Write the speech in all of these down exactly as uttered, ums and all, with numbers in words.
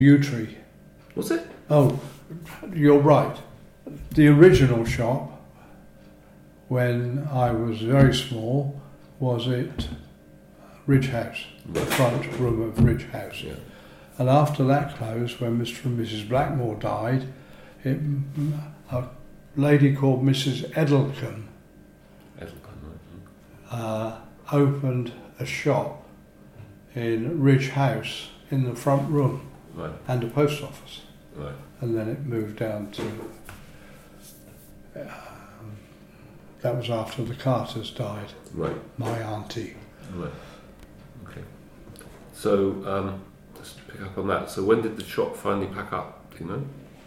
Yewtree. Was it? Oh, you're right. The original shop, when I was very small, was at Ridge House, the front room of Ridge House. Yeah. And after that closed, when Mister and Missus Blackmore died, it, a lady called Missus Edelcombe uh, opened a shop in Ridge House in the front room, right. and a post office. Right. And then it moved down to... Um, that was after the Carters died. Right. My auntie. Right. Okay. So, um, let's pick up on that. So when did the shop finally pack up? Do you know?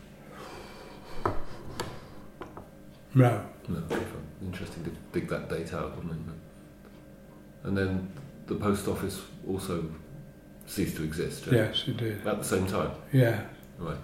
No. No. Okay, fine. Interesting to dig that date out, wasn't it? And then the post office also ceased to exist. Right? Yes, it did. At the same time. Yeah. Right.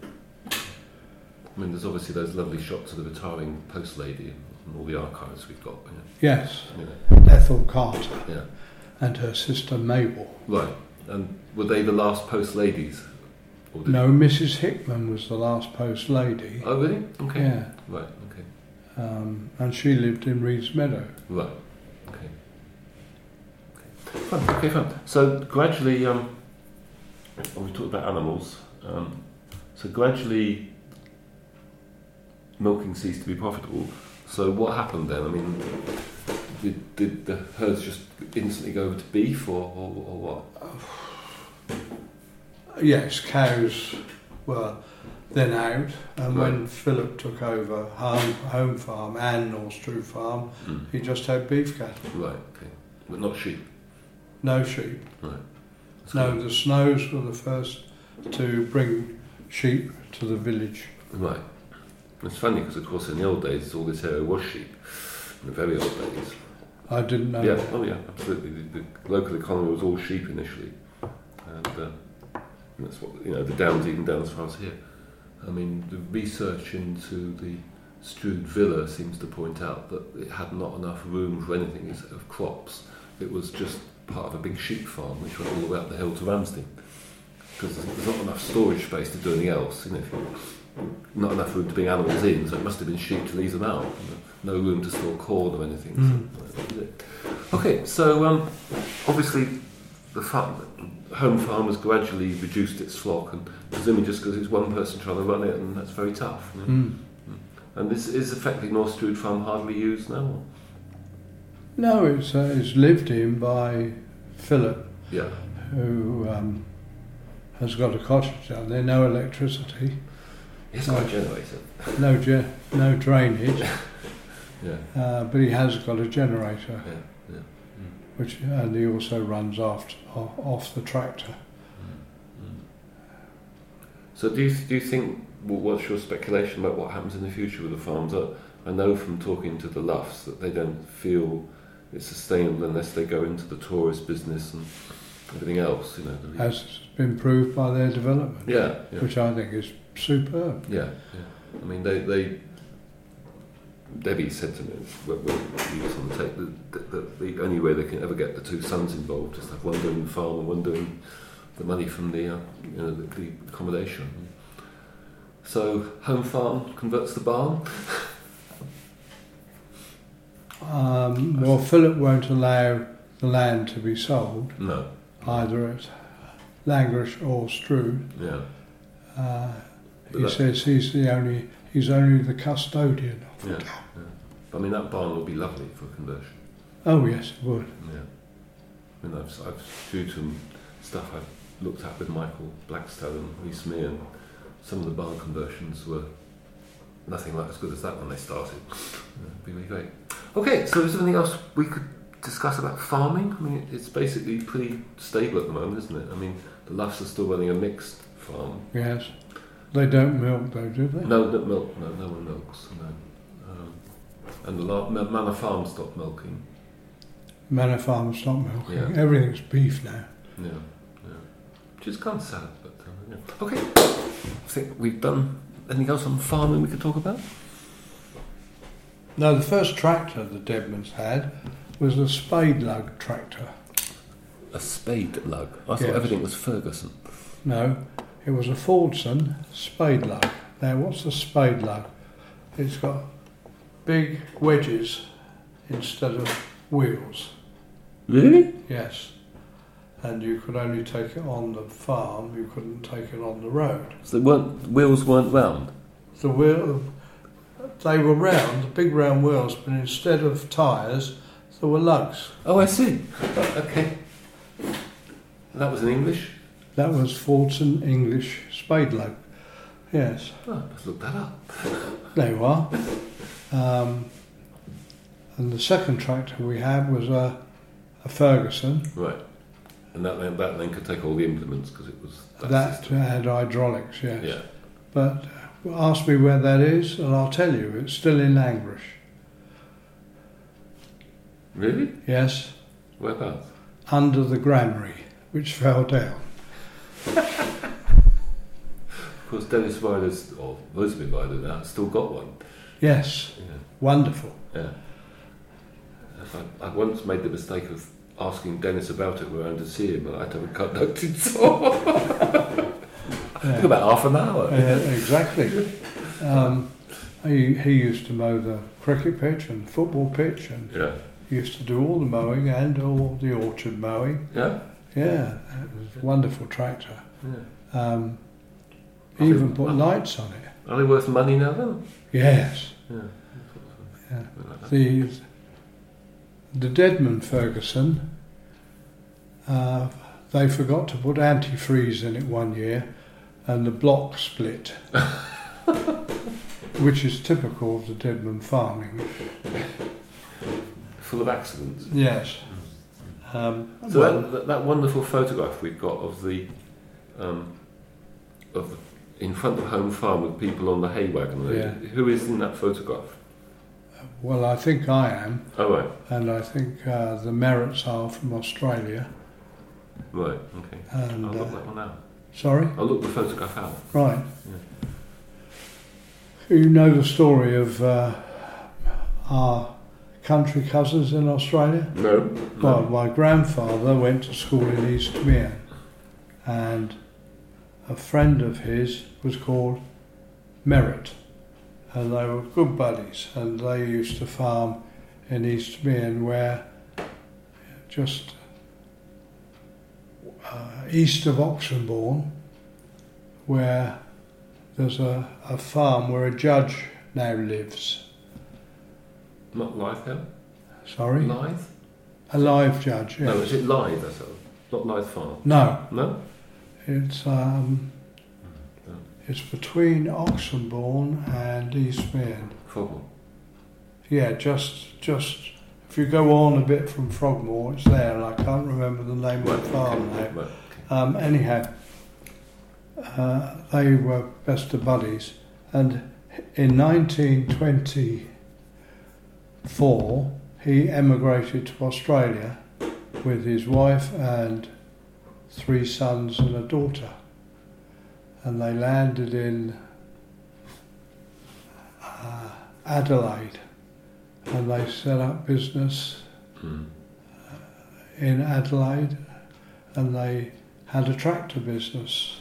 I mean, there's obviously those lovely shots of the retiring post lady and all the archives we've got. You know. Yes. You know. Ethel Carter. Yeah. And her sister Mabel. Right. And were they the last post ladies? Or did No, Missus Hickman was the last post lady. Oh, really? Okay. Yeah. Right. Okay. Um, and she lived in Reeds Meadow. Right. Okay. Okay. Fine. Okay. Fine. So gradually, um, we talked about animals. Um, so gradually, milking ceased to be profitable. So what happened then? I mean, did, did the herds just instantly go over to beef, or, or, or what? Yes, cows were then out, and Right. when Philip took over Home, home Farm and Northstrew Farm, Mm. he just had beef cattle. Right. Okay. But not sheep. No sheep. Right. That's No, good. the Snows were the first to bring sheep to the village. Right. It's funny because, of course, in the old days, all this area was sheep. In the very old days. I didn't know. Yeah. Oh, yeah. Absolutely. The, the local economy was all sheep initially, and, uh, and that's what you know. The Downs, even down as far as here. I mean, the research into the Strood Villa seems to point out that it had not enough room for anything of crops. It was just part of a big sheep farm which went all the way up the hill to Ramsden, because there's not enough storage space to do anything else. You know, if you, not enough room to bring animals in, so it must have been sheep to leave them out. You know, no room to store corn or anything. Mm. So, okay, so um, obviously the farm, home farm has gradually reduced its flock, and presumably just because it's one person trying to run it, and that's very tough. You know? Mm. And this is effectively North Strood Farm hardly used now? Or? No, it's, uh, it's lived in by Philip, Yeah. who um, has got a cottage down there, no electricity, It's got a generator. no ge- no drainage, Yeah. uh, but he has got a generator, Yeah. Yeah. which and he also runs off off, off the tractor. So do you, do you think, well, what's your speculation about what happens in the future with the farms? I, I know from talking to the Loughs that they don't feel it's sustainable unless they go into the tourist business and everything else, you know. The, Has been proved by their development, yeah, yeah, which I think is superb. yeah, yeah. I mean, they, they Debbie said to me when we was on the tape that, that, that the only way they can ever get the two sons involved is to have one doing the farm and one doing the money from the, uh, you know, the, the accommodation. So home farm converts the barn. Um, well, Philip won't allow the land to be sold, No. either at Langrish or Strood. Yeah. Uh, But he that- says he's the only he's only the custodian of Yeah. it. yeah. I mean, that barn would be lovely for conversion. Oh yes, it would. Yeah. I mean, I've, I've due to stuff I've looked at with Michael Blackstone recently, and some of the barn conversions were nothing like as good as that when they started. Yeah, it'd be really great. Okay, so is there anything else we could discuss about farming? I mean, it's basically pretty stable at the moment, isn't it? I mean, the Loughs are still running a mixed farm. Yes, they don't milk though, do they? No, no milk. No, no one milks. No. Um, and the La- Ma- Manor Farm stopped milking. Manor Farm stop milking. Yeah. Everything's beef now. Yeah, yeah. Which is kind of sad, but uh, yeah. Okay. I think we've done. Anything else on farming we could talk about? No, the first tractor the Deadmans had was a spade lug tractor. A spade lug. I thought Yes. everything was Ferguson. No, It was a Fordson spade lug. Now, what's a spade lug? It's got big wedges instead of wheels. Really? Yes. And you could only take it on the farm, you couldn't take it on the road. So they weren't, wheels weren't round? The wheel, they were round, the big round wheels, but instead of tyres, there were lugs. Oh, I see. Okay. That was in English? That was Fordson English spade lug. Yes. Oh, let's look that up. There you are. Um, and the second tractor we had was a, a Ferguson. Right. And that then, that then could take all the implements because it was... That, That system. had hydraulics, yes. Yeah. But uh, ask me where that is, and I'll tell you. It's still in Langrish. Really? Yes, Whereabouts? under the granary, which fell down. Of course, Dennis Ryder's, or Rosemary Ryder now, still got one. Yes, Yeah. wonderful. Yeah. I, I once made the mistake of asking Dennis about it when I went to see him, and I had to have a conducted tour. Yeah. Took about half an hour. Uh, exactly. Um, he, he used to mow the cricket pitch and football pitch, and Yeah. he used to do all the mowing and all the orchard mowing. Yeah? Yeah, it was a wonderful tractor. Yeah. Um, I he think- even put lights on it. Are they worth money now, then? Yes. Yeah. Yeah. Like that. The the Deadman Ferguson, uh, they forgot to put antifreeze in it one year, and the block split, which is typical of the Deadman farming. Full of accidents. Yes. Um, So well, that, that, that wonderful photograph we've got of the um, of the, in front of Home Farm with people on the hay wagon. Yeah. Who is in that photograph? well, I think I am, Oh right, and I think uh, the Merritts are from Australia. right, okay. And I'll look uh, that one out. sorry, I'll look the photograph out. right. You know the story of uh, our country cousins in Australia? No. Well, no. my grandfather went to school in East Meehan, and a friend of his was called Merritt, and they were good buddies, and they used to farm in East Meehan, where just uh, east of Oxenbourne, where there's a, a farm where a judge now lives. Not Lythe Hill? Sorry? Lythe? A live judge, yes. No, is it Lythe? That's all. Not Lythe Farm. No, No? it's um, No. it's between Oxenbourne and East Meehan. Frogmore. Yeah, just just if you go on a bit from Frogmore, it's there, and I can't remember the name Right, of the farm okay, now. right, Um, anyhow, uh, they were best of buddies, and in nineteen twenty-four he emigrated to Australia with his wife and three sons and a daughter, and they landed in uh, Adelaide, and they set up business okay. Mm. in Adelaide, and they had a tractor business.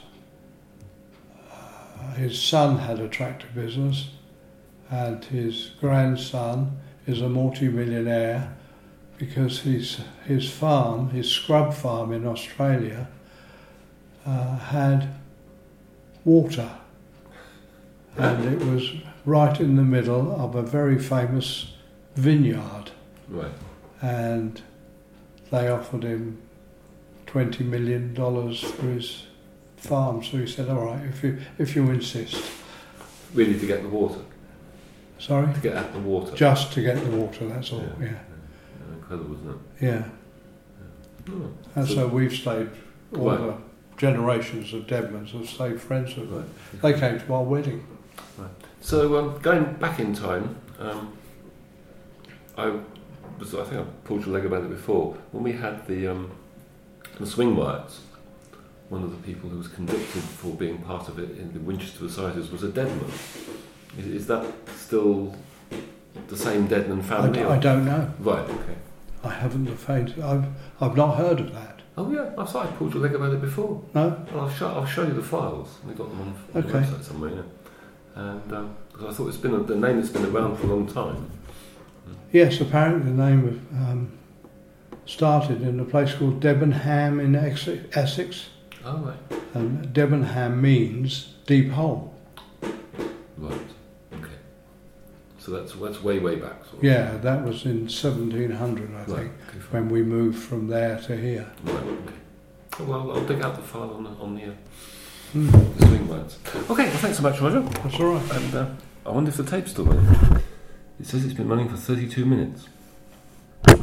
Uh, his son had a tractor business, and his grandson is a multi-millionaire because his his farm, his scrub farm in Australia, uh, had water, and it was right in the middle of a very famous vineyard, Right. and they offered him twenty million dollars for his farm. So he said, "All right, if you if you insist." Really to get the water. Sorry, To get at the water. just to get the water. That's all. Yeah. Yeah, Yeah, incredible, isn't it? yeah. Oh. And So- so we've stayed. All Right. the generations of Deadmans have stayed friends with them. Right. They came to our wedding. So um, going back in time, um, I was I think I pulled your leg about it before when we had the um, the swing riots. One of the people who was convicted for being part of it in the Winchester Assizes was a Deadman. Is, is that still the same Deadman I, family? d- or- I don't know. Right. Okay. I haven't the faint. I've I've not heard of that. Oh yeah, I thought I pulled your leg about it before. No? Well, I'll show, I'll show you the files. We've got them on the Okay. website somewhere, yeah. And um, because I thought it's been a, the name that's been around for a long time. Yes, apparently the name of, um, started in a place called Debenham in Ex- Essex. Oh right. And Debenham means deep hole. Right. Okay. So that's that's way way back. Sort of. Yeah, that was in seventeen hundred, I Right. think, Okay, fine. when we moved from there to here. Right. Okay. Oh, well, I'll, I'll dig out the file on the on the, uh, Mm, the swing lights. Okay. Well, thanks so much, Roger. that's all right. And uh, I wonder if the tape's still running. It says it's been running for thirty-two minutes.